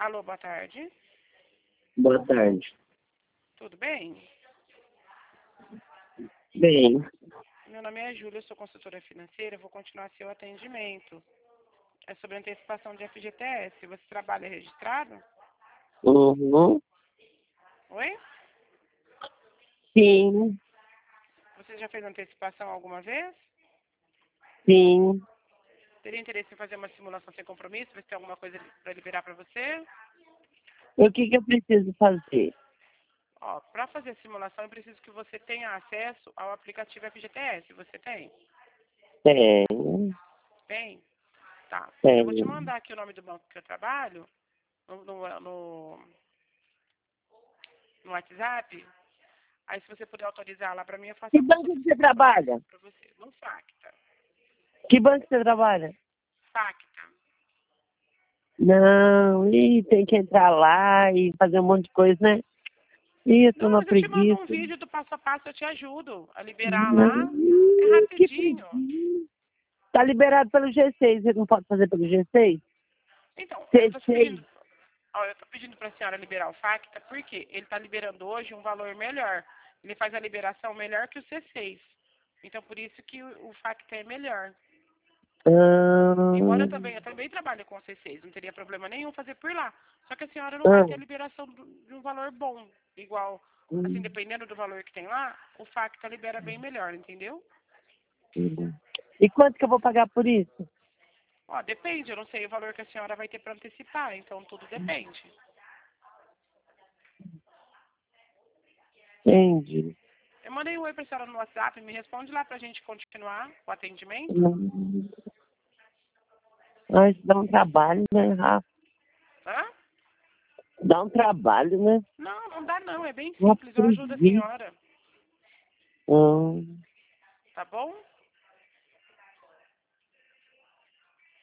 Alô, boa tarde. Boa tarde. Tudo bem? Bem, Meu nome é Júlia, eu sou consultora financeira, vou continuar seu atendimento. É sobre antecipação de FGTS. Você trabalha registrado? uhum, Oi? sim, Você já fez antecipação alguma vez? sim. Teria interesse em fazer uma simulação sem compromisso? Ver se tem alguma coisa para liberar para você? E o que eu preciso fazer? Ó, para fazer a simulação, eu preciso que você tenha acesso ao aplicativo FGTS. Você tem? Tenho, Tem? Tá. Eu vou te tenho. mandar aqui o nome do banco que eu trabalho no WhatsApp. Aí, se você puder autorizar lá para mim, eu faço Que a banco consulta que sem você compromisso trabalha? para você. No Facta. Que banco você trabalha? Facta. Não, tem que entrar lá e fazer um monte de coisa, né? Ih, eu tô Não, na mas eu te mando preguiça. um vídeo do passo a passo, eu te ajudo a liberar Não, lá. É que rapidinho. preguiça. Tá liberado pelo G6, você não pode fazer pelo G6? Então, eu tô te C6. pedindo, ó, eu tô pedindo para a senhora liberar o Facta, porque ele está liberando hoje um valor melhor. Ele faz a liberação melhor que o C6. Então, por isso que o Facta é melhor. Embora Ah, eu também trabalho com o C6, não teria problema nenhum fazer por lá. Só que a senhora não vai ah, ter a liberação de um valor bom. Igual, assim, hum, dependendo do valor que tem lá, o Facta libera bem melhor, entendeu? hum. E quanto que eu vou pagar por isso? Ó, depende, eu não sei o valor que a senhora vai ter para antecipar, então tudo depende. Entendi. Eu mandei um oi pra senhora no WhatsApp, me responde lá pra gente continuar o atendimento. Hum. Mas dá um trabalho, né, Rafa? Hã? Dá um trabalho, né? Não, não dá não, é bem Uma simples, eu ajudo a preguiça. senhora, Hum. tá bom?